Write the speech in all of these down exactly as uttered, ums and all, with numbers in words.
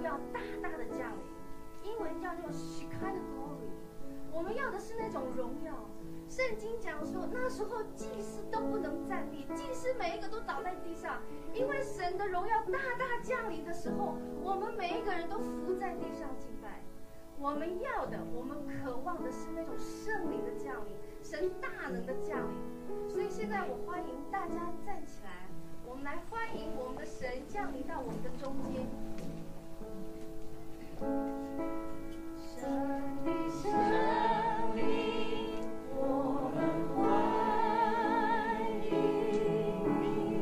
耀大大的降临，英文叫做 Shekinah Glory。我们要的是那种荣耀。圣经讲说，那时候祭司都不能站立，祭司每一个都倒在地上，因为神的荣耀大大降临的时候，我们每一个人都伏在地上敬拜。我们要的，我们渴望的是那种圣灵的降临，神大能的降临。所以现在我欢迎大家站起来，我们来欢迎我们的神降临到我们的中间。神的圣灵，我们欢迎你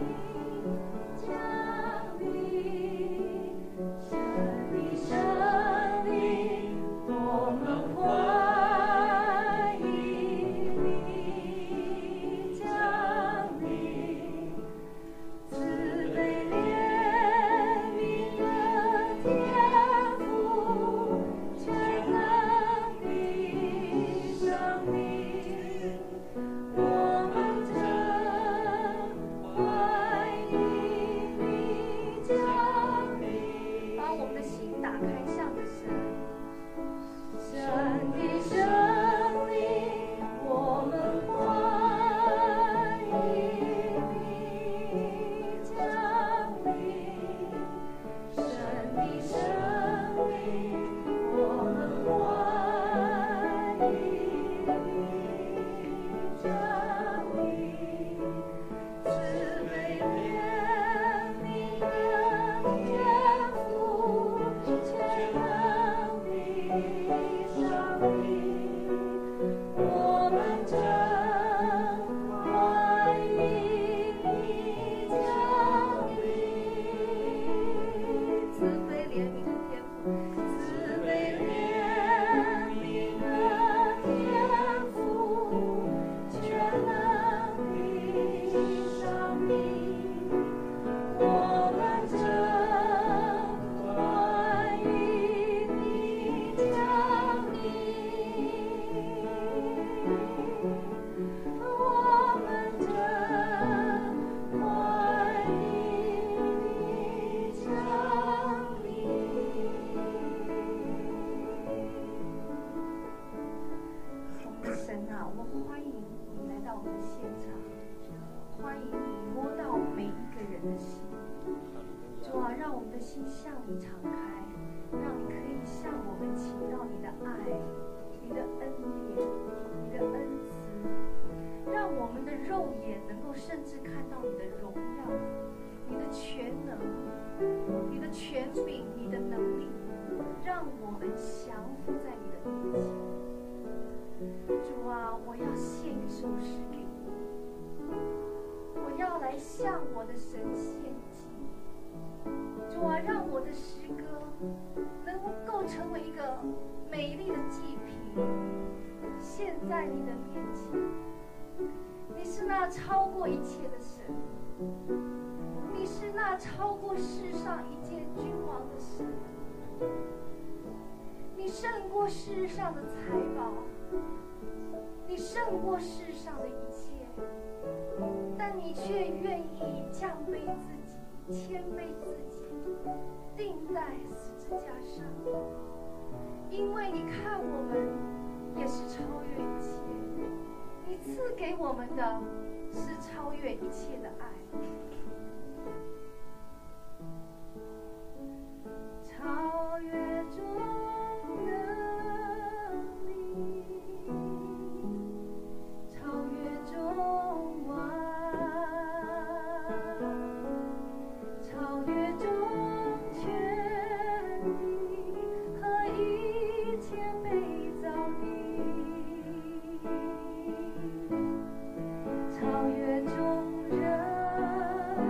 降临。神的圣灵，我们欢迎你降临。慈悲怜悯的天父，全能的生命，我们真欢迎你降临。把我们的心打开，向着神。神的圣灵，我们欢迎你降临。神的圣灵，我们欢迎你降临。慈悲怜悯的天父，全能的上帝，我们真欢迎你降临。慈悲怜悯的天父，慈悲怜悯的天父，全能的上帝，我们真欢迎你降临。我们真欢迎你降临。我们的神啊，我们欢迎你来到我们的现场，欢迎你摸到每一个人的心。主啊，让我们的心向你敞开，让你可以向我们倾倒你的爱、你的恩典、你的恩慈，让我们的肉眼能够甚至看到你的荣耀、你的全能、你的权柄、你的能力，让我们降服在你的面前。主啊，我要献一首诗给你，我要来向我的神献祭。主啊，让我的诗歌能够成为一个美丽的祭品，献在你的面前。你是那超过一切的神，你是那超过世上一切君王的神，你胜过世上的财宝，你胜过世上的一切，但你却愿意降卑自己，谦卑自己，钉在十字架上，因为你看我们也是超越一切，你赐给我们的是超越一切的爱。超越中能力，超越中完，超越中权力和一切美造的，超越中人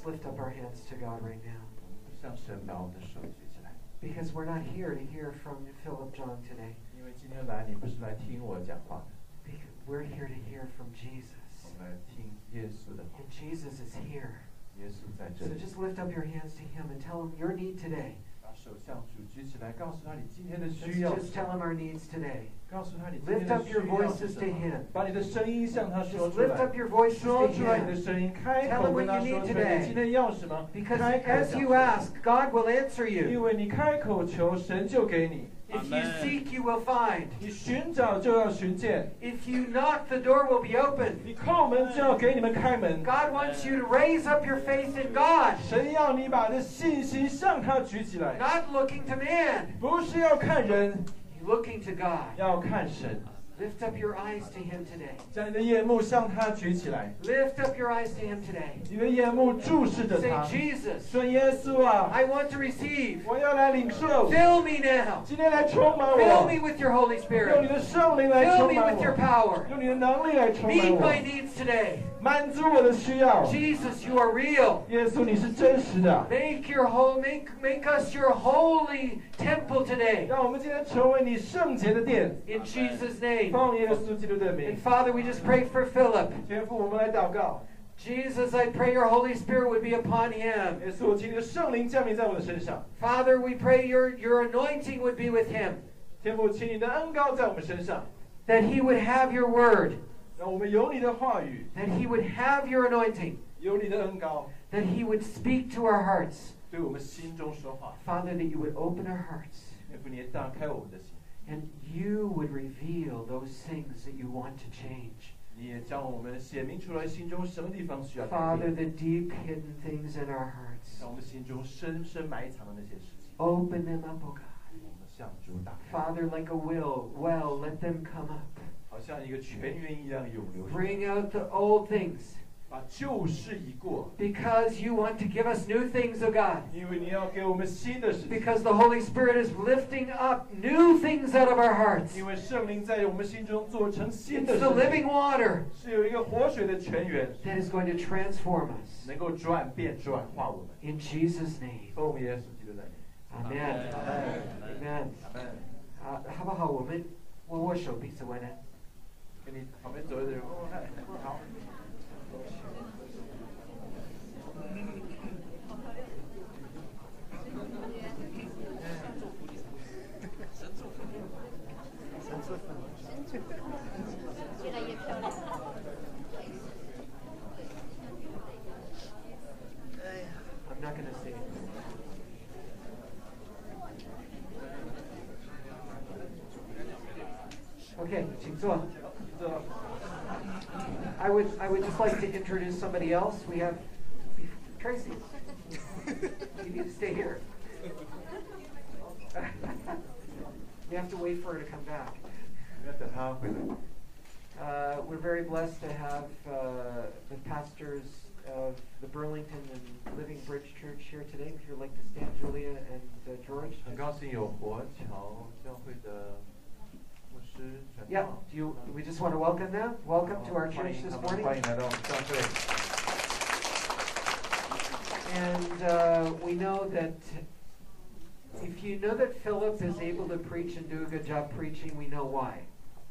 let's lift up our hands to God right now. 向神把我们的手举起来。 Because we're not here to hear from Philip John today. 因为今天来，你不是来听我讲话的， Because we're here to hear from Jesus. 我们来听耶稣的话。 And Jesus is here. 耶稣在这 So 里。 just lift up your hands to him and tell him your need today. 把手向主举起来，告诉他你今天的 Let's 需要。 just tell him our needs today. 告诉他你今天 Lift 的 up 需 your 要 voices 是 to 什么。 him. 把你的声音向他说 Just 出 lift 来。 up your voices 说 to 出来你的 him. 声音，开 Tell 口 him 跟 what 他 you 说 need 出来。 today. 你今天要什么？ Because 开口 as 讲 you 出来。 ask, God will answer 因 you. 为你开口求，神就给你。 If you seek, you will find. 你寻找就要寻见， If you knock, the door will be open. 你叩门就要给你们开门。 God wants you to raise up your faith in God, 神要你把这信心向他举起来， not looking to man, 不是要看人， looking to God. 要看神。 Lift up your eyes to him today. 将你的眼目向他举起来， Lift up your eyes to him today. 你的眼目注视着 Say, 他， Jesus, 说耶稣啊， I want to receive. 我要来领受， Fill me now. 今天来充满 Fill 我， me with your Holy 用你 Spirit. 的圣灵来 Fill 充 me 满 with your 我， power. 用你的能力来充满 Meet 我， my needs today. 满足我的需要。 Jesus, you are real. 耶稣，你是真实的， Make your whole make make us your holy temple today. 让我们今天成为你圣洁的殿。 In Jesus' name. 奉耶稣基督的 And 名， Father, we just pray for Philip. 天父，我们来祷告。 Jesus, I pray your Holy Spirit would be upon him. 耶稣，请你的圣灵降临在我的身上。 Father, we pray your, your anointing would be with him. 天父，请你的恩膏在我们身上， That he would have your word. 让我们有你的话语， That he would have your anointing. 有你的恩膏， That he would speak to our hearts. 对我们心中说话。 Father, that you would open our hearts. 天父，你也打开我们的心， And you would reveal those things that you want to change. 你也将我们显明出来心中什么地方需要改 Father, 变， the deep hidden things in our hearts. 让我们心中深深埋藏的那些事情， Open them up, O God. 我们向主打开， Father, like a will, well, let them come up. 好像一个泉源一样涌流出来， Bring out the old things. 把旧事已过， Because you want to give us new things, O God. 因为你要给我们新的事情， Because the Holy Spirit is lifting up new things out of our hearts. 因为圣灵在我们心中做成新的 It's 事 the 情， living water 是有一个活水的泉源， that is going to transform us. 能够转变转化我们。 In Jesus' name. 奉耶稣基督的名， Amen. Amen. 阿门。 啊，好不好？我们握握手，彼此问安。 跟你旁边走的人，哦，嗨，好。 越来越漂亮。 I'm not going to say it. Okay, 请坐。 这 I would I would just like to introduce somebody else. We have Tracy. You need to stay here. We have to wait for her to come back. 要等他回来。 Uh, we're very blessed to have uh, the pastors of the Burlington and Living Bridge Church here today. If you'd like to stand, Julia and uh, George. 很高兴有活桥教会的牧师传 Yeah, 道。 do you, we just want to welcome them. Welcome to our 欢 church 迎 this 他们， morning. 欢迎来到我们教会。 And uh, we know that if you know that Philip is able to preach and do a good job preaching, we know why.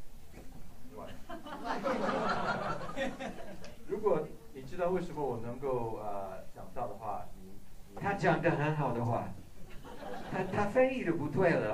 如果你知道为什么我能够呃讲到的话，你你他讲得很好的话，他他翻译的不对了，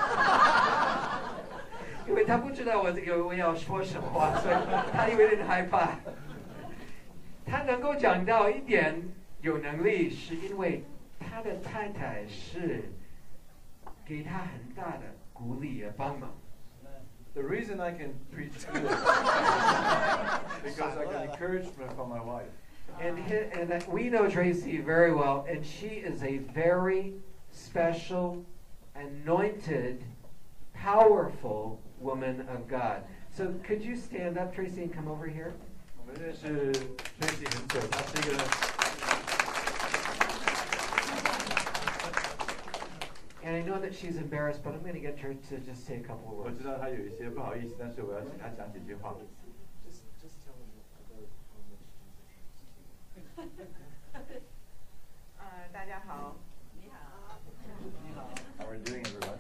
因为他不知道我这个我要说什么话，所以他有点害怕。他能够讲到一点有能力，是因为他的太太是给他很大的鼓励和帮忙。 The reason I can preach good because I got encouragement from my wife. And hi- and that- we know Tracy very well, and she is a very special, anointed, powerful woman of God. So could you stand up, Tracy, and come over here? 我们认识 Tracy 很久，她是一个 And I know that she's embarrassed, but I'm going to get her to just say a couple of 我 words. 知道她有一些不好意思，但是我要请她讲几句话。 Just, just tell them about how much Jesus 大家好。你好。 你好。How are you doing, everyone?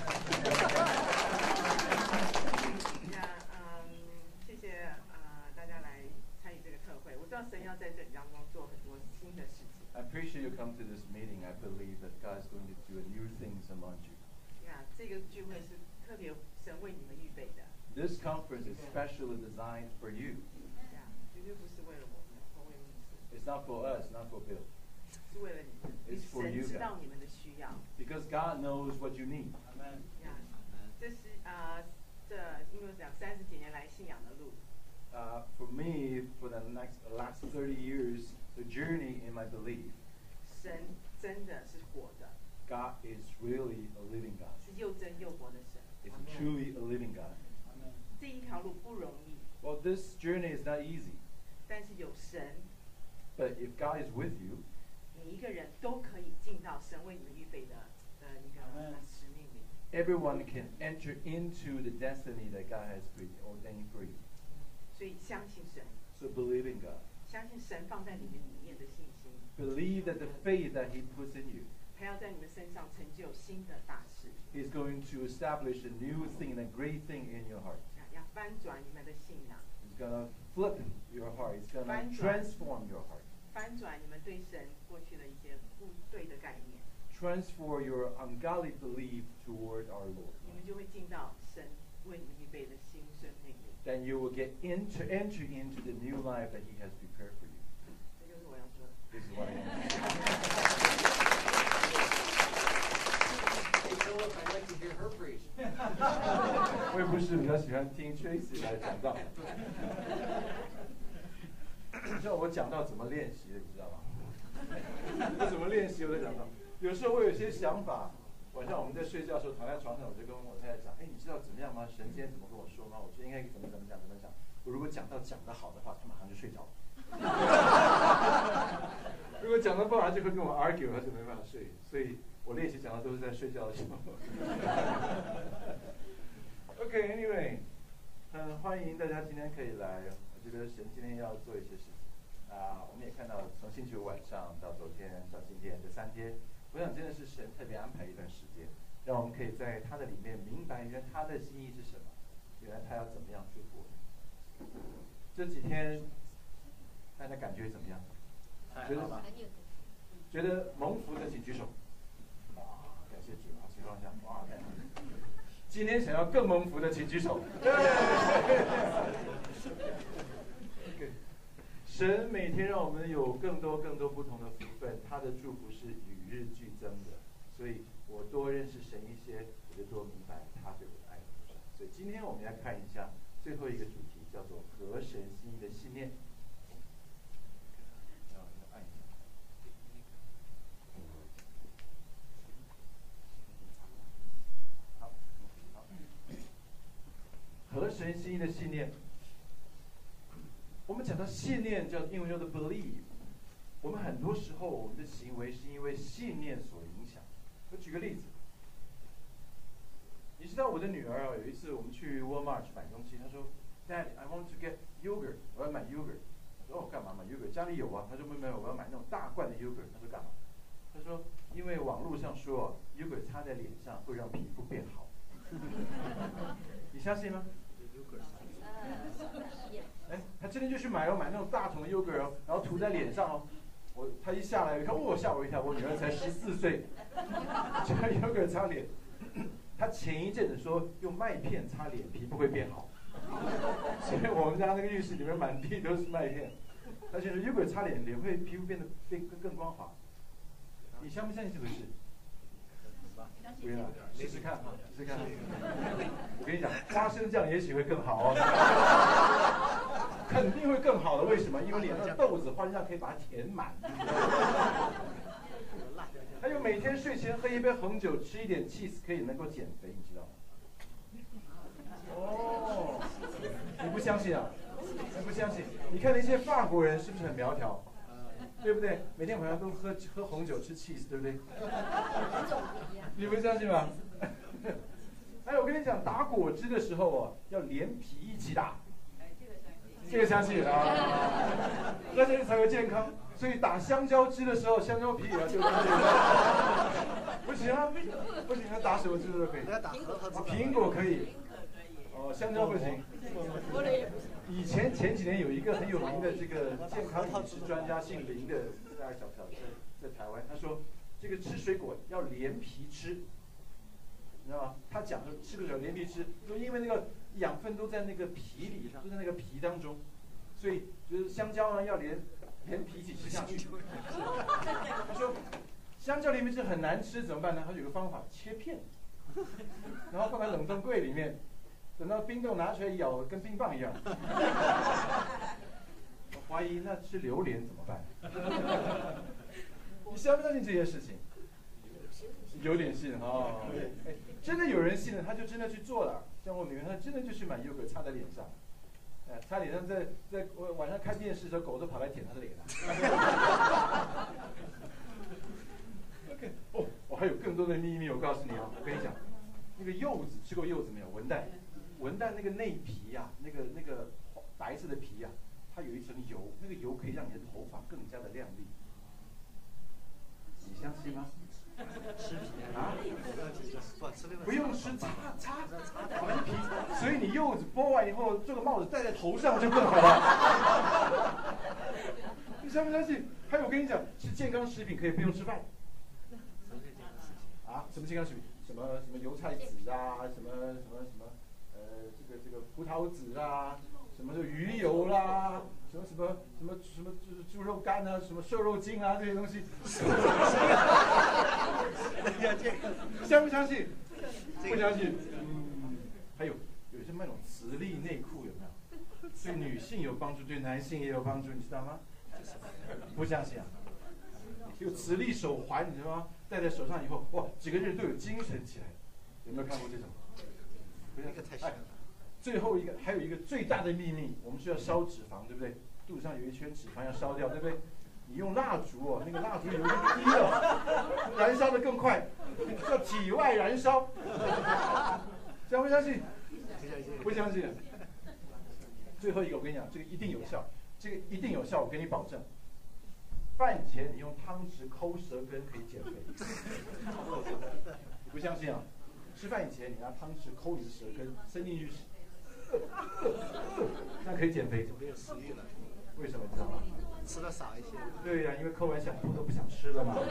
那嗯，谢谢呃大家来参与这个特会。我知道神要在这里当中做很多新的事情。 I appreciate you come to this meeting. I believe that God is going to do new things among you. 呀，这个聚会是特别神为你们预备的。 This conference is specially designed for you. 呀，绝对不是为了我们，或为牧师。 It's not for us, not for Bill. 是为了你们， It's for you 神知道你们的需要。 Because God knows what you need. Amen. 呀，这是啊、呃，这因为我讲三十几年来信仰的路。 Uh, for me, for the next uh, last thirty years, the journey in my belief. 神真的是活的。 God is really a living God. 是又真又活的神。 It's truly a living God. Amen. 这一条路不容易。 Well, this journey is not easy. 但是有神。 But if God is with you, 每一个人都可以进到神为你们预备的的一个使命里。 Everyone can enter into the destiny that God has ordained for you. 所以相信神。 So believe in God. 相信神放在你们里面的信心。 Believe that the faith that He puts in you. 他要在你们身上成就新的大事。 He's going to establish a new thing, a great thing in your heart. 要翻转你们的信仰。 He's gonna flip your heart. He's gonna transform your heart. 翻转你们对神过去的一些不对的概念。 Transform your ungodly belief toward our Lord. 你们就会进到神为你们预备的新生命里。 Then you will get into enter into the new life that He has prepared for you. 这就是我要说的。 This is what I am. I'd like to hear her preach. 我也不是比较喜欢听 Tracy 来讲道。你知道我讲到怎么练习的，你知道吗？我怎么练习我在讲到，有时候我有一些想法，晚上我们在睡觉的时候躺在床上，我就跟我太太讲，哎，你知道怎么样吗？神今天怎么跟我说吗？我觉得应该怎么怎么讲怎么讲。我如果讲到讲得好的话，他马上就睡着了。如果讲得不好，就会跟我 argue， 他就没办法睡。所以我练习讲的都是在睡觉的时候。OK，Anyway， 很欢迎大家今天可以来。我觉得神今天要做一些事情啊，我们也看到从星期五晚上到昨天到今天这三天，我想真的是神特别安排一段时间，让我们可以在他的里面明白，原来他的心意是什么，原来他要怎么样祝福我们。这几天大家感觉怎么样？觉得觉得蒙福的请举手。哇，感谢主啊！情况下，哇，太好了。今天想要更蒙福的请举手。神每天让我们有更多更多不同的福分，他的祝福是与日俱增的。所以我多认识神一些，我就多明白他对我的爱多少。所以今天我们来看一下最后一个主题，叫做合神心意的信念。按一下。好，好。合神心意的信念。我们讲到信念，叫英文叫做 believe。我们很多时候我们的行为是因为信念所影响。我举个例子，你知道我的女儿啊，有一次我们去 Walmart 买东西，她说 ，Dad, I want to get yogurt， 我要买 yogurt。我说哦，干嘛买 yogurt？ 家里有啊。她说没有没有，我要买那种大罐的 yogurt。她说干嘛？她说因为网络上说 yogurt 擦在脸上会让皮肤变好。你相信吗？哎，他真的就去买哦，买那种大桶的 yogurt 哦，然后涂在脸上哦。我他一下来，一看，哦，吓我一跳。我女儿才十四岁，就 yogurt 擦脸。他前一阵子说用麦片擦脸，皮肤会变好。所以我们家那个浴室里面满地都是麦片。他现在 yogurt 擦脸，脸会皮肤变得变更光滑。你相不相信这回事？不要，试试看，试试看。我跟你讲，花生酱也许会更好哦，肯定会更好的。为什么？因为脸上的豆子，花生酱可以把它填满。还有每天睡前喝一杯红酒，吃一点 cheese 可以能够减肥，你知道吗？哦，你不相信啊？你不相信？你看那些法国人是不是很苗条？对不对？每天晚上都喝喝红酒吃 cheese， 对不对？你不相信吗？还有我跟你讲，打果汁的时候哦，要连皮一起打。这个相信啊，喝这个才会健康。 所以打香蕉汁的时候，香蕉皮也要丢进去。不行啊，不行啊，打什么汁都可以。苹果可以，哦，香蕉不行。以前前几年有一个很有名的这个健康饮食专家，姓林的，大家晓不晓得？在台湾，他说这个吃水果要连皮吃，你知道吗？他讲的吃个连皮吃，说因为那个养分都在那个皮里，都在那个皮当中，所以就是香蕉呢要连连皮一起吃下去。他说香蕉连皮吃很难吃，怎么办呢？他有个方法，切片，然后放在冷冻柜里面。等到冰冻拿出来咬，跟冰棒一样。我怀疑那吃榴莲怎么办？你相不相信这件事情？有点信哦。哎，真的有人信了，他就真的去做了。像我女儿，她真的就去买优格擦在脸上，哎，擦脸上在在晚上看电视的时候，狗都跑来舔她的脸了。OK， 哦，我还有更多的秘密，我告诉你啊，我跟你讲，那个柚子吃过柚子没有？文旦。文旦那个内皮呀、啊，那个那个白色的皮呀、啊，它有一层油，那个油可以让你的头发更加的亮丽。你相信吗？吃皮啊？不用吃，擦擦完皮，所以你柚子剥完以后，做个帽子戴在头上就更好了。你相不相信？还有我跟你讲，吃健康食品可以不用吃饭。啊？什么健康食品？什么什么油菜籽啊？什么什么什么？呃，这个这个葡萄籽啊，什么的鱼油啦，什么什么什么什么就是猪肉干啊，什么瘦肉精啊这些东西，相不相信？不相信。嗯，还有有些那种磁力内裤有没有？对女性有帮助，对男性也有帮助，你知道吗？不相信啊？有磁力手环，你知道吗？戴在手上以后，哇，整个人都有精神起来。有没有看过这种？那个太像了。最后一个还有一个最大的秘密，我们需要烧脂肪，对不对？肚子上有一圈脂肪要烧掉，对不对？你用蜡烛哦，那个蜡烛有一个滴了，燃烧的更快，叫体外燃烧。相不相信？不相信。最后一个我跟你讲，这个一定有效，这个一定有效，我给你保证。饭前你用汤匙抠舌根可以减肥。你不相信啊？吃饭以前，你拿汤匙抠你的舌根，伸进去，这样可以减肥。没有食欲了。为什么你知道吗？吃的少一些。对呀、啊，因为抠完想吐都不想吃了嘛。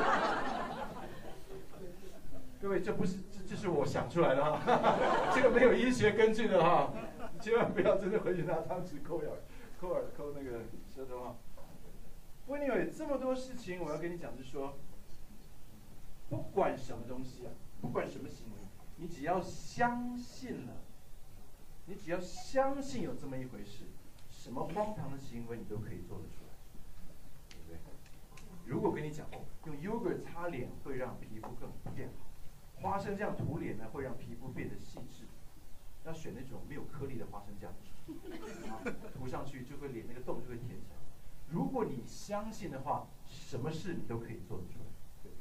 各位，这不是这这是我想出来的哈，这个没有医学根据的哈，千万不要真的回去拿汤匙抠咬、抠耳、抠那个舌头哈。不过你有这么多事情，我要跟你讲，就是说，不管什么东西啊。不管什么行为，你只要相信了，你只要相信有这么一回事，什么荒唐的行为你都可以做得出来，对不对？如果跟你讲哦，用 yogurt 擦脸会让皮肤更变好，花生酱涂脸呢会让皮肤变得细致，要选那种没有颗粒的花生酱，啊，涂上去就会脸那个洞就会填起来。如果你相信的话，什么事你都可以做得出来。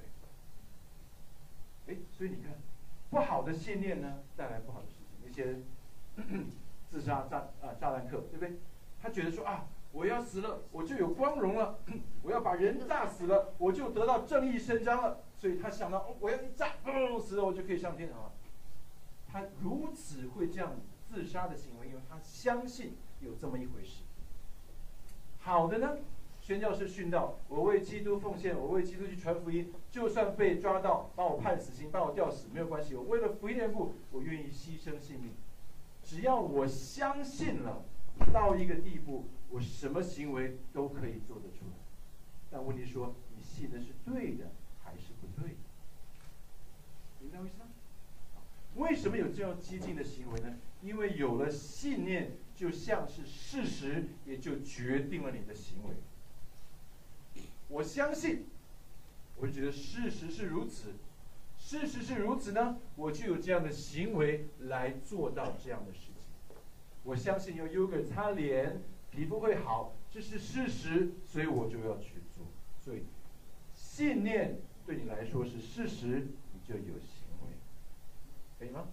哎，所以你看，不好的信念呢，带来不好的事情。那些咳咳自杀炸啊炸弹客，对不对？他觉得说啊，我要死了，我就有光荣了；我要把人炸死了，我就得到正义伸张了。所以他想到，哦，我要一炸，哦，死了我就可以上天堂了。他如此会这样自杀的行为，因为他相信有这么一回事。好的呢？宣教士殉道，我为基督奉献，我为基督去传福音，就算被抓到，把我判死刑，把我吊死，没有关系。我为了福音人部，我愿意牺牲性命。只要我相信了，到一个地步，我什么行为都可以做得出来。但问题说，你信的是对的还是不对的？明白我意思吗？为什么有这样激进的行为呢？因为有了信念，就像是事实，也就决定了你的行为。我相信，我就觉得事实是如此，事实是如此呢，我就有这样的行为来做到这样的事情。我相信用 yogurt 擦脸，皮肤会好，这是事实，所以我就要去做。所以，信念对你来说是事实，你就有行为，可以吗？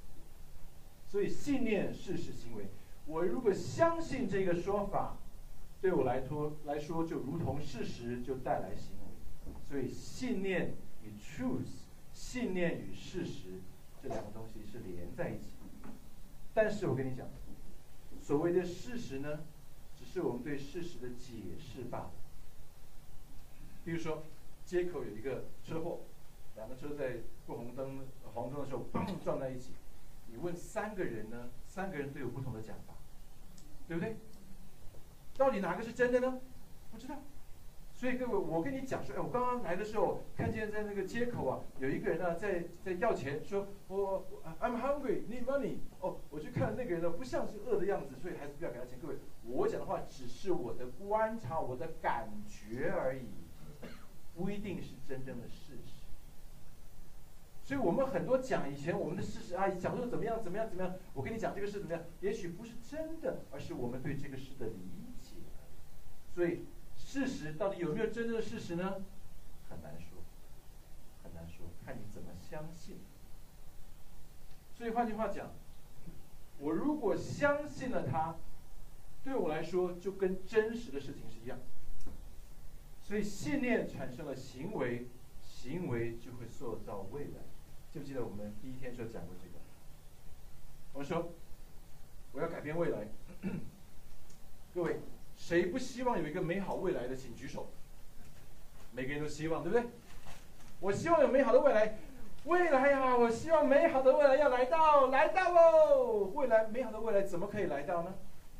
所以信念、事实、行为，我如果相信这个说法， 对我来说来说就如同事实，就带来行为。所以信念与 truth， 信念与事实这两个东西是连在一起。但是我跟你讲，所谓的事实呢，只是我们对事实的解释罢了。比如说，街口有一个车祸，两个车在过红灯黄灯的时候撞在一起。你问三个人呢，三个人都有不同的讲法，对不对？到底哪个是真的呢？不知道。所以各位，我跟你讲说，哎，我刚刚来的时候看见在那个街口啊，有一个人呢在在要钱，说我我 I'm hungry, need money。哦，我去看那个人呢，不像是饿的样子，所以还是不要给他钱。各位，我讲的话只是我的观察，我的感觉而已，不一定是真正的事实。所以我们很多讲以前我们的事实啊，讲说怎么样怎么样怎么样，我跟你讲这个事怎么样，也许不是真的，而是我们对这个事的理解。所以事实到底有没有真正的事实呢？很难说，很难说，看你怎么相信。所以换句话讲，我如果相信了它，对我来说就跟真实的事情是一样。所以信念产生了行为，行为就会塑造未来。记不记得我们第一天就讲过这个？我们说我要改变未来。各位，谁不希望有一个美好未来的，请举手。每个人都希望，对不对？我希望有美好的未来。未来呀、啊，我希望美好的未来要来到，来到哦！未来美好的未来怎么可以来到呢？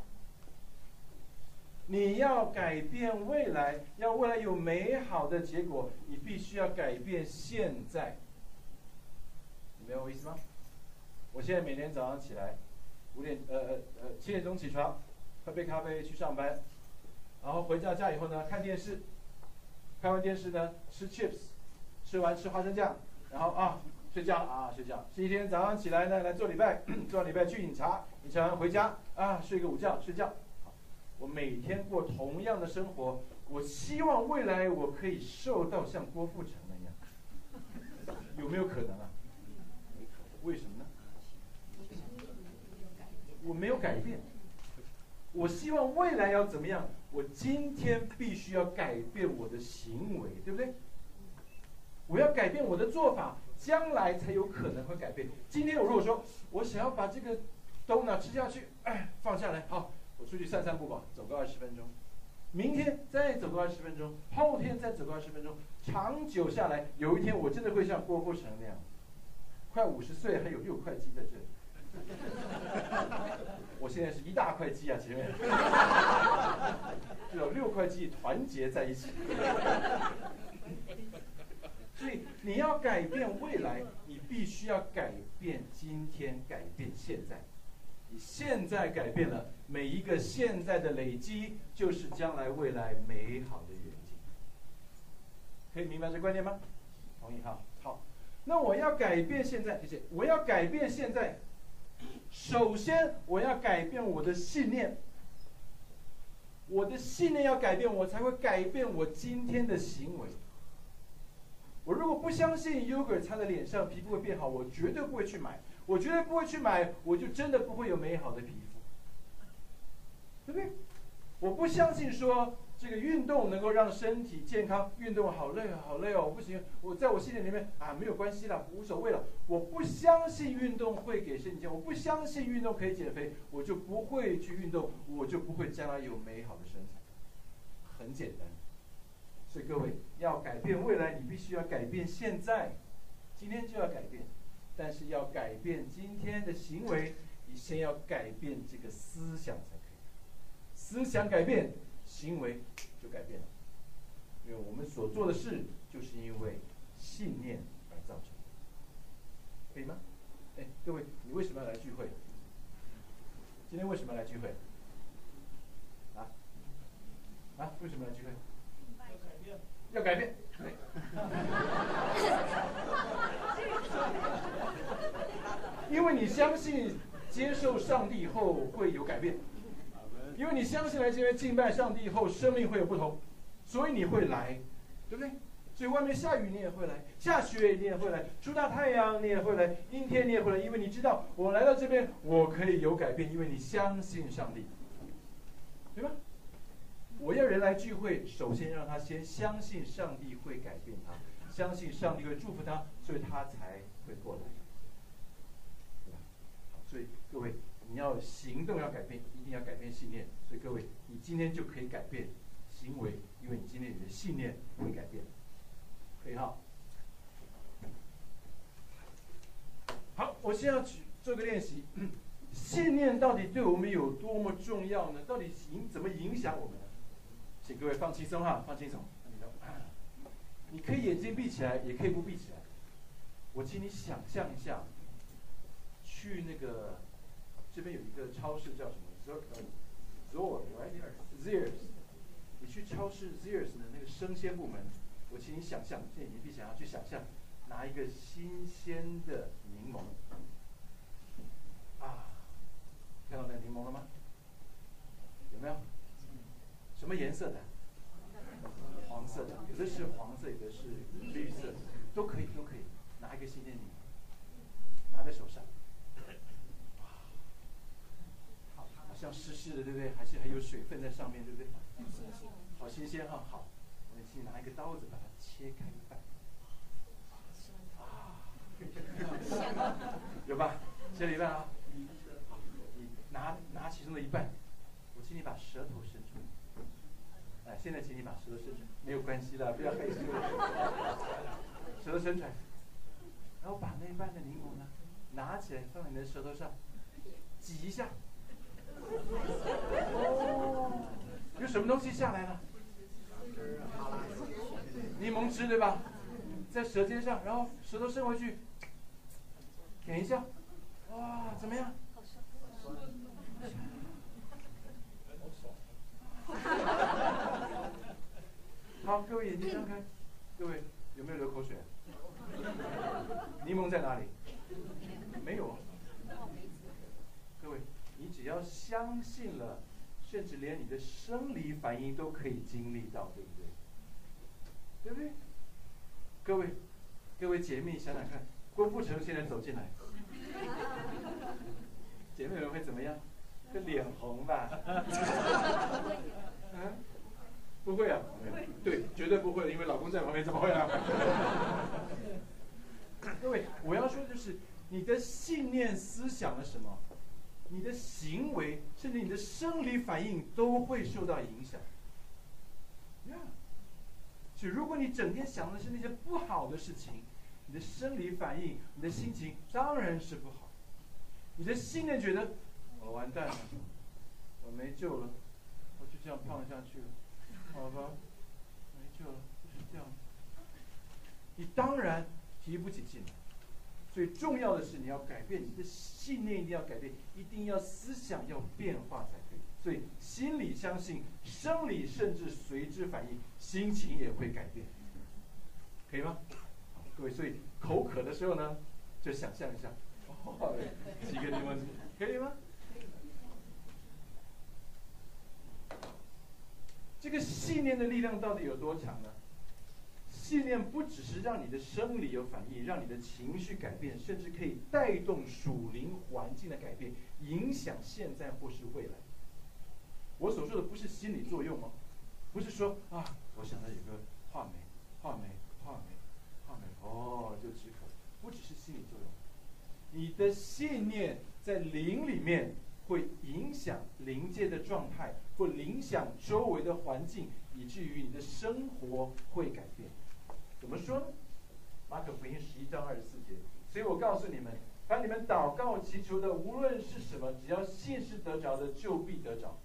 你要改变未来，要未来有美好的结果，你必须要改变现在。你明白我意思吗？我现在每天早上起来，五点呃呃呃七点钟起床，喝杯咖啡去上班，然后回到家以后呢，看电视，看完电视呢吃 chips， 吃完吃花生酱，然后啊睡觉啊睡觉。星期天早上起来呢来做礼拜，做完礼拜去饮茶，饮茶完回家啊睡个午觉睡觉。我每天过同样的生活，我希望未来我可以瘦到像郭富城那样，有没有可能啊？没可能，为什么呢？我没有改变。我希望未来要怎么样？我今天必须要改变我的行为，对不对？我要改变我的做法，将来才有可能会改变。今天我如果说我想要把这个donut吃下去，哎，放下来，好。我出去散散步吧，走个二十分钟，明天再走个二十分钟，后天再走个二十分钟，长久下来，有一天我真的会像郭富城那样，快五十岁还有六块肌在这里。我现在是一大块肌啊，前面，就有六块肌团结在一起。所以你要改变未来，你必须要改变今天，改变现在。你现在改变了，每一个现在的累积，就是将来未来美好的远景。可以明白这观念吗？同意哈？好，那我要改变现在，谢谢。我要改变现在，首先我要改变我的信念。我的信念要改变，我才会改变我今天的行为。我如果不相信 yogurt 擦在脸上皮肤会变好，我绝对不会去买。我绝对不会去买，我就真的不会有美好的皮肤，对不对？我不相信说这个运动能够让身体健康，运动好累啊，好累哦，不行，我在我心里里面啊没有关系了，无所谓了。我不相信运动会给身体健康，我不相信运动可以减肥，我就不会去运动，我就不会将来有美好的身材。很简单，所以各位要改变未来，你必须要改变现在，今天就要改变。但是要改变今天的行为，你先要改变这个思想才可以。思想改变，行为就改变了。因为我们所做的事，就是因为信念而造成的，可以吗？哎，各位，你为什么要来聚会？今天为什么要来聚会？啊？啊？为什么来聚会？要改变。对。因为你相信接受上帝后会有改变，因为你相信来这边敬拜上帝后生命会有不同，所以你会来，对不对？所以外面下雨你也会来，下雪你也会来，出大太阳你也会来，阴天你也会来，因为你知道我来到这边我可以有改变，因为你相信上帝，对吧？ 我要人来聚会，首先让他先相信上帝会改变他，相信上帝会祝福他，所以他才会过来，对吧？所以各位，你要行动要改变，一定要改变信念。所以各位，你今天就可以改变行为，因为你今天你的信念会改变，可以哈。好，我现在要去做个练习。信念到底对我们有多么重要呢？到底影怎么影响我们呢？请各位放轻松哈，放轻松。你可以眼睛闭起来，也可以不闭起来。我请你想象一下，去那个这边有一个超市叫什么 Zor right Zehrs， 你去超市 Zehrs 的那个生鲜部门，我请你想象，现在眼睛闭起来，去想象拿一个新鲜的柠檬。啊，看到那个柠檬了吗？有没有？什么颜色的？黄色的，有的是黄色，有的是绿色，都可以，都可以。拿一个新鲜柠檬，拿在手上，好像湿湿的，对不对？还是还有水分在上面，对不对？好新鲜哈！好，我们请拿一个刀子把它切开一半。啊，有吧？切了一半啊。你拿拿其中的一半，我请你把舌头伸出来。哎，现在请你把舌头伸出来，没有关系的，不要害羞。舌头伸出来，然后把那一半的柠檬呢拿起来放在你的舌头上，挤一下。哦，有什么东西下来了？柠檬汁对吧？在舌尖上，然后舌头伸回去，舔一下。哇，怎么样？好，各位眼睛张开，各位有没有流口水？柠檬在哪里？没有。各位，你只要相信了，甚至连你的生理反应都可以经历到，对不对？对不对？各位，各位姐妹想想看，郭富城现在走进来，姐妹们会怎么样？会脸红吧？嗯，不会啊，对，绝对不会，因为老公在旁边，怎么会啊？各位，我要说的就是，你的信念、思想的什么，你的行为，甚至你的生理反应都会受到影响。所以，如果你整天想的是那些不好的事情，你的生理反应、你的心情当然是不好。你的信念觉得我完蛋了，我没救了，我就这样胖下去了，好吧，没救了，就是这样。你当然提不起劲来。所以重要的是你要改变你的信念，一定要改变，一定要思想要变化才可以。所以心理相信，生理甚至随之反应，心情也会改变，可以吗？好，各位，所以口渴的时候呢，就想象一下，哦，几个柠檬汁，可以吗？这个信念的力量到底有多强呢？信念不只是让你的生理有反应，让你的情绪改变，甚至可以带动属灵环境的改变，影响现在或是未来。我所说的不是心理作用哦，不是说啊，我想到有个话梅，话梅，话梅，话梅，哦，就止渴，不只是心理作用。你的信念在灵里面会影响灵界的状态，会影响周围的环境，以至于你的生活会改变。怎么说呢？马可福音十一章二十四节。所以我告诉你们，凡你们祷告祈求的，无论是什么，只要信是得着的，就必得着。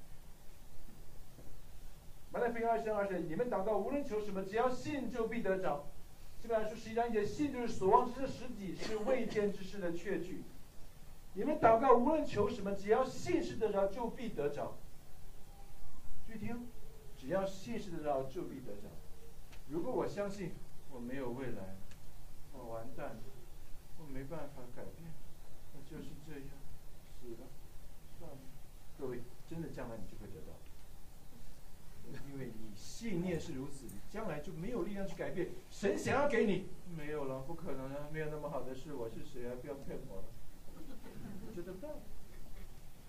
马太福音二十章二十节，你们祷告无论求什么，只要信就必得着。希伯来书十一章一节，信就是所望之事实底，是未见之事的确据。你们祷告无论求什么，只要信是得着，就必得着。注意听，只要信是得着，就必得着。如果我相信我没有未来，我完蛋了，我没办法改变，我就是这样，死了，算了。各位，真的将来你就会得到，因为你信念是如此，你将来就没有力量去改变。神想要给你，没有了，不可能啊，没有那么好的事，我是谁啊？不要骗我了，你就得不到。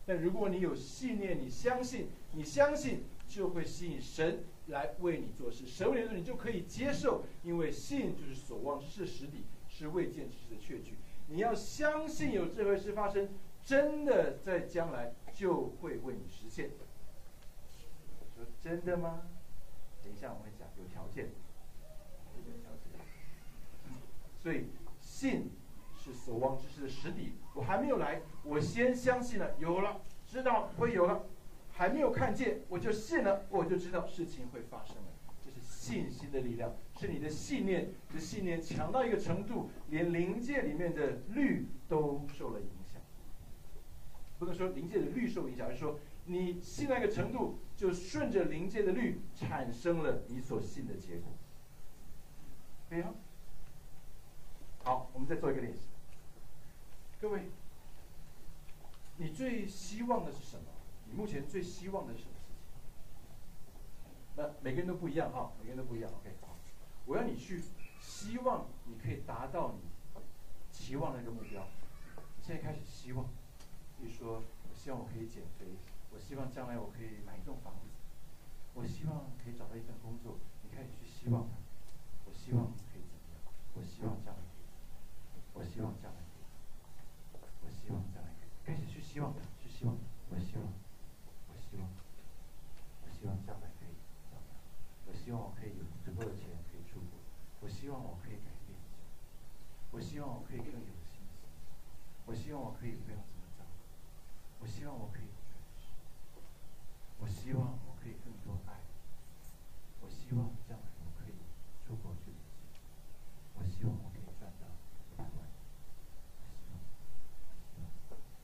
但如果你有信念，你相信，你相信就会吸引神来为你做事。神为你做，你就可以接受，因为信就是所望之事的实底，是未见之事的确据。你要相信有这回事发生，真的在将来就会为你实现。说真的吗？等一下我们会讲有条件，有条件。所以信是所望之事的实底。我还没有来，我先相信了，有了，知道会有了，还没有看见，我就信了，我就知道事情会发生了。这是信心的力量，是你的信念，这信念强到一个程度，连灵界里面的律都受了影响。不能说灵界的律受影响，而是说你信到一个程度，就顺着灵界的律产生了你所信的结果。可以吗？好，我们再做一个练习。各位，你最希望的是什么？你目前最希望的是什么事情？那每个人都不一样哈，每个人都不一样。OK， 好，我要你去希望你可以达到你期望的那个目标。你现在开始希望，比如说，我希望我可以减肥，我希望将来我可以买一栋房子，我希望可以找到一份工作。你开始去希望它，我希望可以怎么样？我希望将来可以，我希望将来可以，我希望将来可以，开始去希望它，去希望它，我希望，我希望，我希望将来可以怎么样？我希望我可以有足够的钱可以出国，我希望我可以改变，我希望我可以更有信心，我希望我可以不要这么糟，我希望我可以不认识，我希望我可以更多爱，我希望将来我可以出国去旅行，我希望我可以赚到一百万，我希望，希望，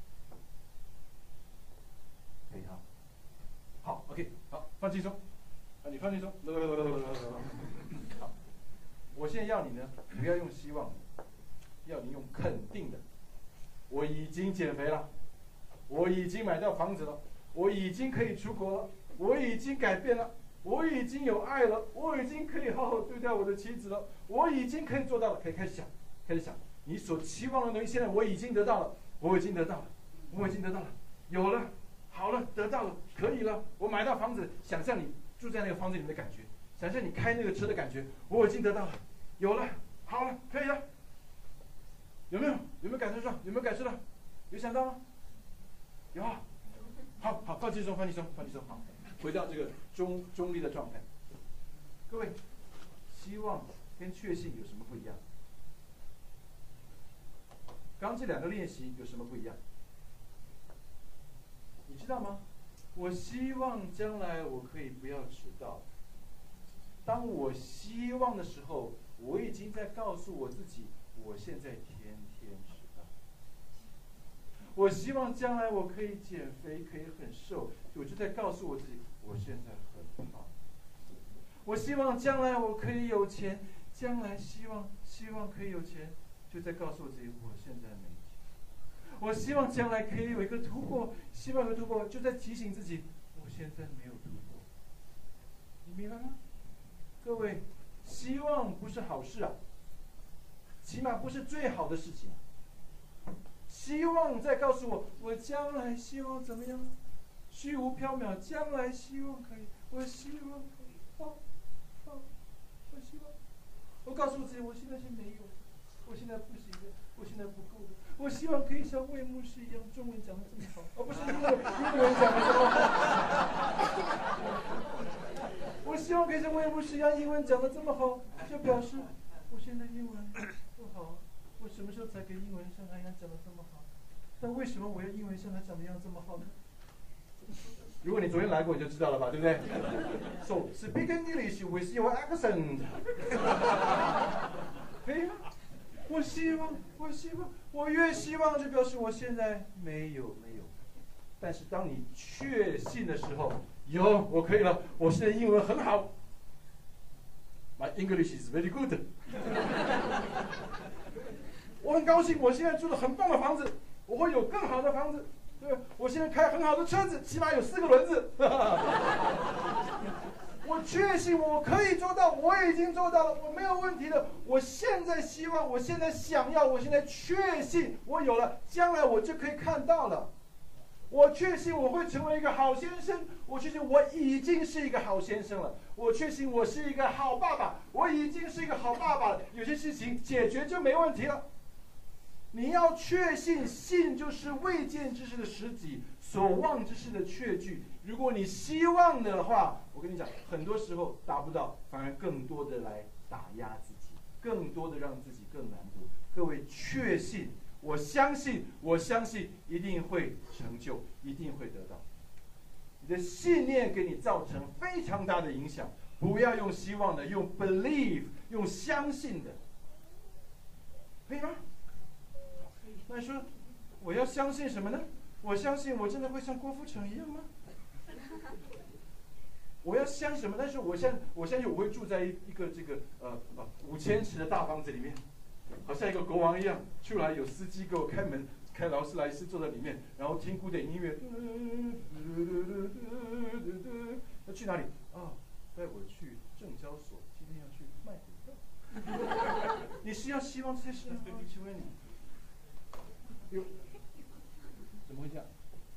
可以哈，好 ，OK， 好，放轻松，啊，你放轻松，好，我现在要你呢，不要用希望，要你用肯定的，我已经减肥了，我已经买到房子了，我已经可以出国了，我已经改变了，我已经有爱了，我已经可以好好对待我的妻子了，我已经可以做到了，可以开始想，开始想，你所期望的东西，现在我已经得到了，我已经得到了，我已经得到了，有了，好了，得到了，可以了，我买到房子，想象你住在那个房子里面的感觉，想象你开那个车的感觉，我已经得到了，有了，好了，可以了，有没有？有没有感受到？有没有感受到？有想到吗？有啊。好好，放轻松，放轻松，放轻松，好，回到这个中中立的状态。各位，希望跟确信有什么不一样？刚这两个练习有什么不一样？你知道吗？我希望将来我可以不要迟到。当我希望的时候，我已经在告诉我自己，我现在天天迟到。我希望将来我可以减肥，可以很瘦，我就在告诉我自己，我现在很胖。我希望将来我可以有钱，将来希望希望可以有钱，就在告诉我自己，我现在没钱。我希望将来可以有一个突破，希望有突破，就在提醒自己，我现在没有突破。你明白吗？各位，希望不是好事啊，起码不是最好的事情。希望在告诉我，我将来希望怎么样？虚无缥缈，将来希望可以，我希望可以，哦哦，我希望，我告诉自己，我现在是没有的，我现在不行的，我现在不够的，我希望可以像魏牧师一样，中文讲得这么好，而、哦、不是英文，英文讲得这么好。我希望可以像魏牧师一样，英文讲得这么好，就表示我现在英文不好。我什么时候才可以英文像他一样讲得这么好？但为什么我要英文像他讲的一样这么好呢？如果你昨天来过，你就知道了吧，对不对 ？So speak English with your accent 。可以吗？我希望，我希望，我越希望，就表示我现在没有没有。但是当你确信的时候，有，我可以了，我现在英文很好。My English is very good 。我很高兴，我现在住了很棒的房子，我会有更好的房子，对吧？我现在开很好的车子，起码有四个轮子。我确信我可以做到，我已经做到了，我没有问题的。我现在希望，我现在想要，我现在确信我有了，将来我就可以看到了。 我确信我会成为一个好先生，我确信我已经是一个好先生了，我确信我是一个好爸爸，我已经是一个好爸爸了，有些事情解决就没问题了。你要确信，信就是未见之事的实底，所望之事的确据。如果你希望的话，我跟你讲，很多时候达不到，反而更多的来打压自己，更多的让自己更难过。各位，确信，我相信，我相信一定会成就，一定会得到。你的信念给你造成非常大的影响，不要用希望的，用 believe， 用相信的，可以吗？那你说，我要相信什么呢？我相信我真的会像郭富城一样吗？我要相信什么？但是我相我相信我会住在一一个这个呃呃五千尺的大房子里面，好像一个国王一样，出来有司机给我开门，开劳斯莱斯坐在里面，然后听古典音乐。要去哪里？啊，带我去证交所，今天要去卖股票。你是要希望这些事吗？请问你？哟，怎么会这样？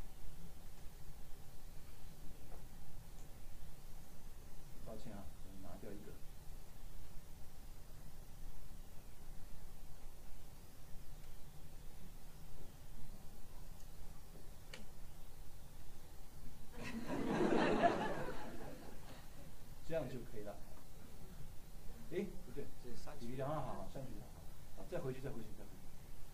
抱歉啊，我拿掉一个。这样就可以了。哎，不对，这是三级。好好好，三级好，好，再回去，再回去，再回去。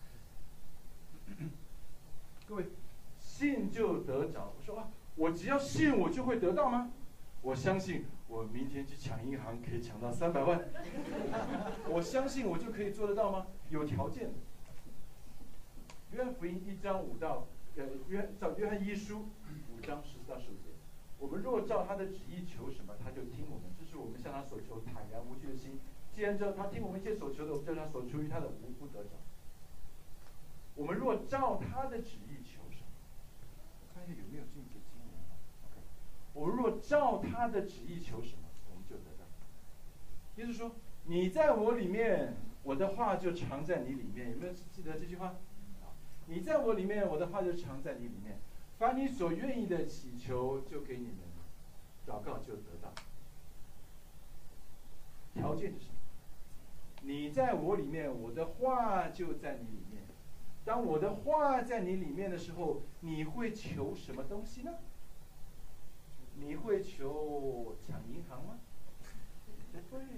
各位，信就得着。我说啊，我只要信，我就会得到吗？我相信，我明天去抢银行可以抢到三百万。我相信我就可以做得到吗？有条件的。约翰福音一章五到呃约照约翰一书五章十四到十五节，我们若照他的旨意求什么，他就听我们。这是我们向他所求坦然无惧的心。既然知道他听我们一切所求的，我们就他所求于他的无不得着。我们若照他的旨意求什么？看一下有没有这节经文啊 ？OK， 我们若照他的旨意求什么，我们就得到。也就是说，你在我里面，我的话就藏在你里面。有没有记得这句话？你在我里面，我的话就藏在你里面。凡你所愿意的祈求，就给你们，祷告就得到。条件是什么？你在我里面，我的话就在你里面。当我的话在你里面的时候，你会求什么东西呢？你会求抢银行吗？不对。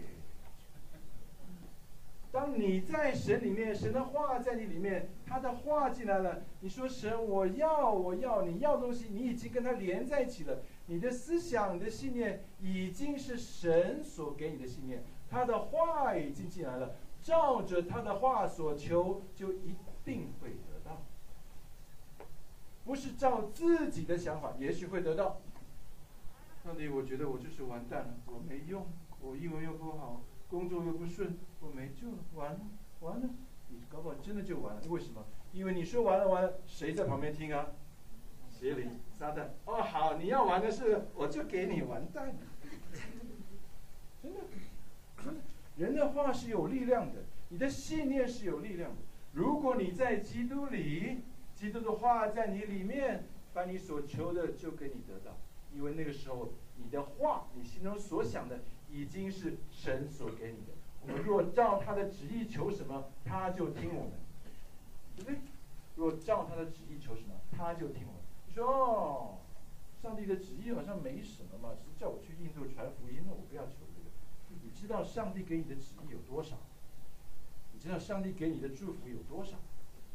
当你在神里面，神的话在你里面，他的话进来了，你说神，我要，我要，你要东西，你已经跟他连在一起了。你的思想、你的信念已经是神所给你的信念，他的话已经进来了，照着他的话所求，就一定会得到。不是照自己的想法，也许会得到。上帝，我觉得我就是完蛋了，我没用，我英文又不好，工作又不顺，我没救了，完了，完了，你搞不好真的就完了。为什么？因为你说完了完了，谁在旁边听啊？邪灵、撒旦。哦，好，你要玩的是，我就给你完蛋了。真的，真的，人的话是有力量的，你的信念是有力量的。如果你在基督里，基督的话在你里面，把你所求的就给你得到。因为那个时候，你的话，你心中所想的，已经是神所给你的。我们若照他的旨意求什么，他就听我们，对不对？若照他的旨意求什么，他就听我们。你说哦，上帝的旨意好像没什么嘛，只是叫我去印度传福音，那我不要求这个。你知道上帝给你的旨意有多少？你知道上帝给你的祝福有多少？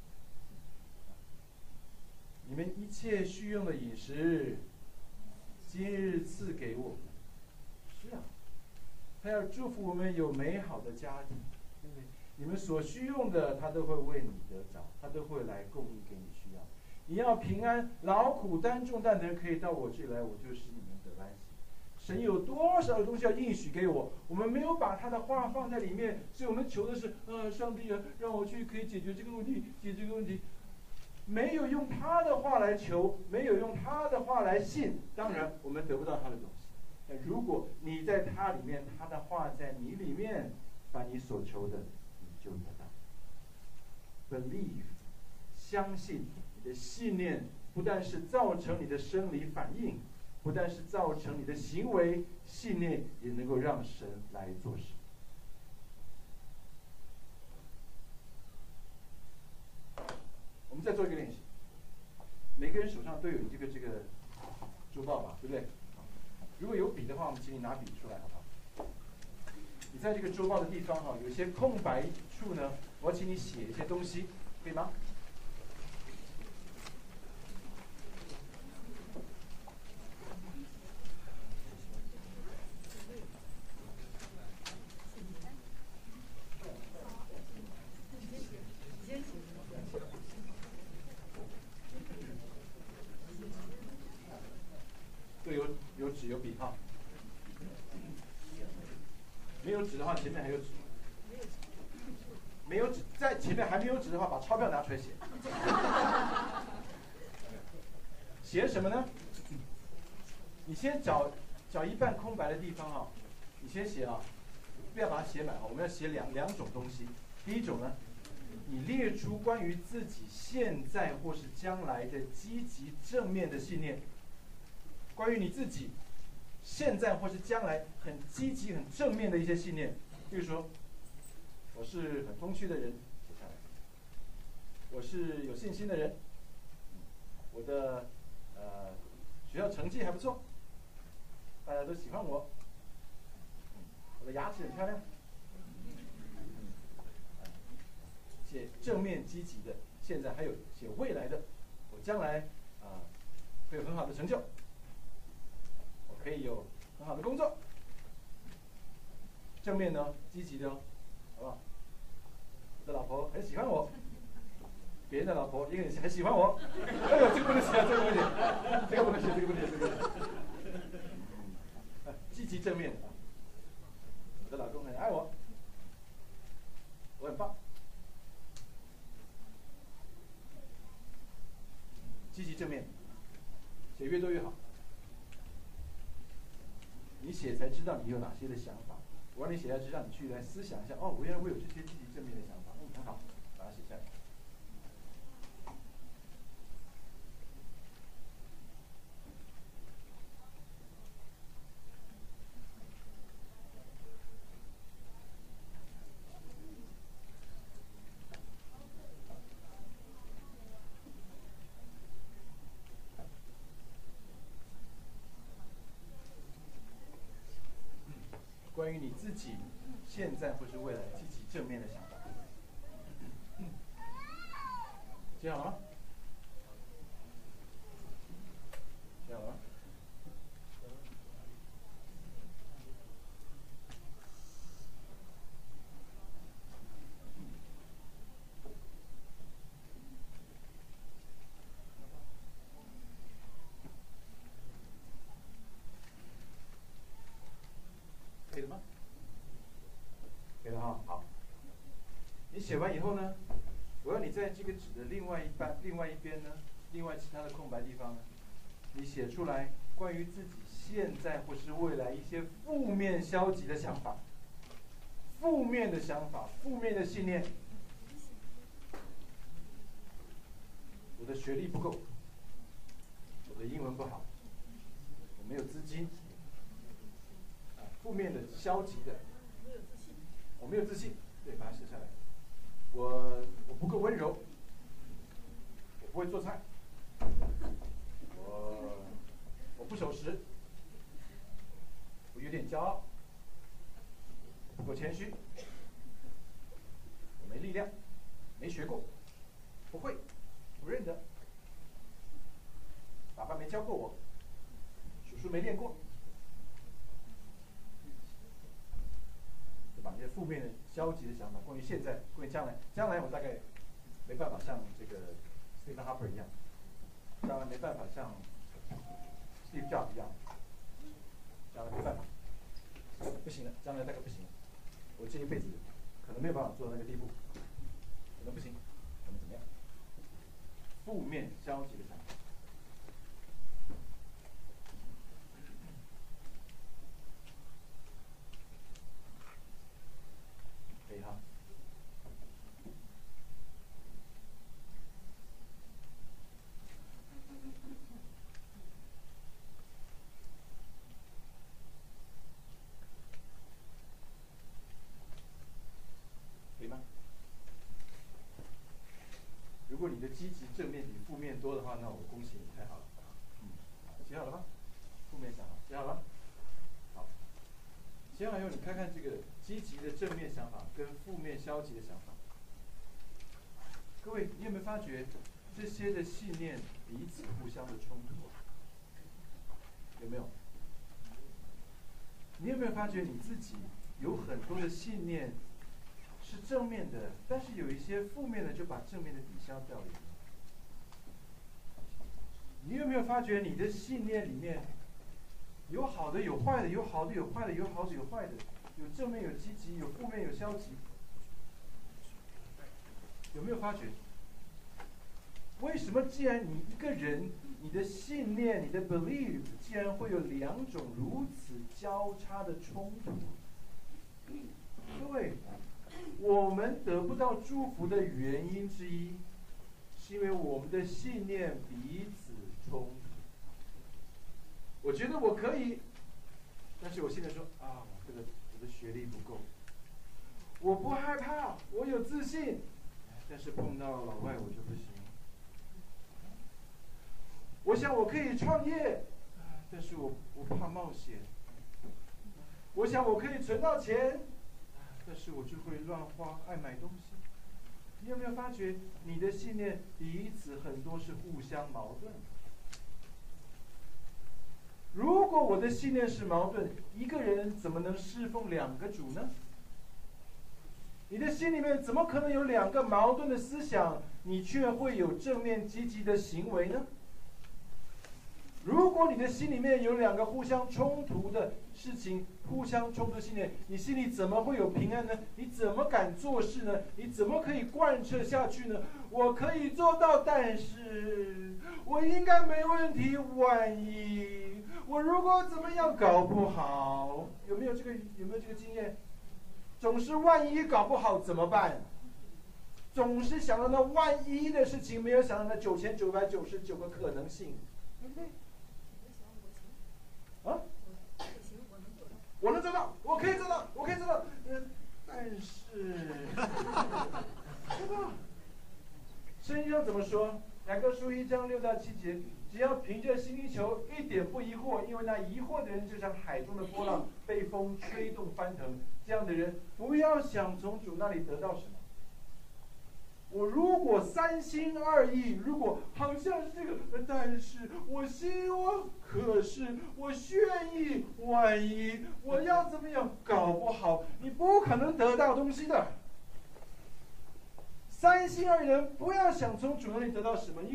你们一切需用的饮食，今日赐给我们。是啊，他要祝福我们有美好的家庭，对不对？你们所需用的，他都会为你得着，他都会来供应给你需要。你要平安，劳苦担重担的人可以到我这里来，我就使你们得安息。神有多少的东西要应许给我，我们没有把他的话放在里面，所以我们求的是，呃，上帝啊，让我去可以解决这个问题，解决这个问题。没有用他的话来求，没有用他的话来信，当然我们得不到他的东西。但如果你在他里面，他的话在你里面，把你所求的，你就得到。Believe， 相信，你的信念不但是造成你的生理反应，不但是造成你的行为信念，也能够让神来做事。我们再做一个练习，每个人手上都有这个这个周报吧，对不对？如果有笔的话，我们请你拿笔出来，好不好？你在这个周报的地方哈，有一些空白处呢，我要请你写一些东西，可以吗？对，有有纸有笔哈。没有纸的话，前面还有纸。没有纸，在前面还没有纸的话，把钞票拿出来写。写什么呢？你先找找一半空白的地方哈，你先写啊，不要把它写满啊。我们要写两两种东西。第一种呢，你列出关于自己现在或是将来的积极正面的信念。关于你自己现在或是将来很积极、很正面的一些信念，比如说，我是很风趣的人，写下来；我是有信心的人；我的呃学校成绩还不错，大家都喜欢我；我的牙齿很漂亮。写正面积极的，现在还有写未来的，我将来啊、呃、会有很好的成就。可以有很好的工作，正面呢，积极的哦，好不好？我的老婆很喜欢我，别人的老婆也很喜欢我。哎呦，这个不能写，这个不能写，这个不能写，这个不能写，这个不能写。积极正面啊！我的老公很爱我，我很棒。积极正面，写越多越好。你写才知道你有哪些的想法，我让你写下去，让你去来思想一下。哦，我原来我有这些积极正面的想法，嗯，很好，把它写下来。关于你自己现在或是未来积极正面的想法，写好了吗？写好了吗？可以了吗？可以了哈，好。你写完以后呢，我要你在这个纸的另外一半、另外一边呢，另外其他的空白地方呢，你写出来关于自己现在或是未来一些负面、消极的想法、负面的想法、负面的信念。我的学历不够，我的英文不好，我没有资金。负面的、消极的，我没有自信，对，把它写下来。我我不够温柔，我不会做菜，我我不守时，我有点骄傲，不够谦虚，我没力量，没学过，不会，不认得，爸爸没教过我，叔叔没练过。把那些负面的、消极的想法，关于现在、关于将来，将来我大概没办法像这个 Stephen Harper 一样，将来没办法像 Steve Jobs 一样，将来没办法，不行了，将来大概不行了，我这一辈子可能没有办法做到那个地步，可能不行，可能怎么样？负面、消极的想法。可以哈。 你的积极正面比负面多的话，那我恭喜你，太好了。嗯，写好了吗？负面想法写好了。好，写好以后，你看看这个积极的正面想法跟负面消极的想法。各位，你有没有发觉这些的信念彼此互相的冲突？有没有？你有没有发觉你自己有很多的信念是正面的，但是有一些负面的就把正面的抵消掉了？你有没有发觉你的信念里面有好的有坏的，有好的有坏的，有好的有坏的，有正面有积极，有负面有消极？有没有发觉？为什么既然你一个人，你的信念，你的 belief 既然会有两种如此交叉的冲突？各位，我们得不到祝福的原因之一，是因为我们的信念彼此冲突。我觉得我可以，但是我现在说啊，这个我的学历不够。我不害怕，我有自信，但是碰到老外我就不行。我想我可以创业，但是我我怕冒险。我想我可以存到钱，但是我就会乱花，爱买东西。你有没有发觉你的信念彼此很多是互相矛盾？如果我的信念是矛盾，一个人怎么能侍奉两个主呢？你的心里面怎么可能有两个矛盾的思想，你却会有正面积极的行为呢？如果你的心里面有两个互相冲突的事情，互相冲突的信念，你心里怎么会有平安呢？你怎么敢做事呢？你怎么可以贯彻下去呢？我可以做到，但是我应该没问题。万一我如果怎么样搞不好，有没有这个有没有这个经验？总是万一搞不好怎么办？总是想到那万一的事情，没有想到那九千九百九十九个可能性，对不对？啊？我能做到，我可以做到，我可以做到。呃，但是，对吧？圣经上怎么说？雅各书一章六到七节，只要凭着心里求，一点不疑惑，因为那疑惑的人就像海中的波浪，被风吹动翻腾。这样的人，不要想从主那里得到什么。我如果三心二意，如果好像是这个，但是我希望，可是我愿意，万一我要怎么样，搞不好你不可能得到东西的。三心二意人不要想从主那里得到什么。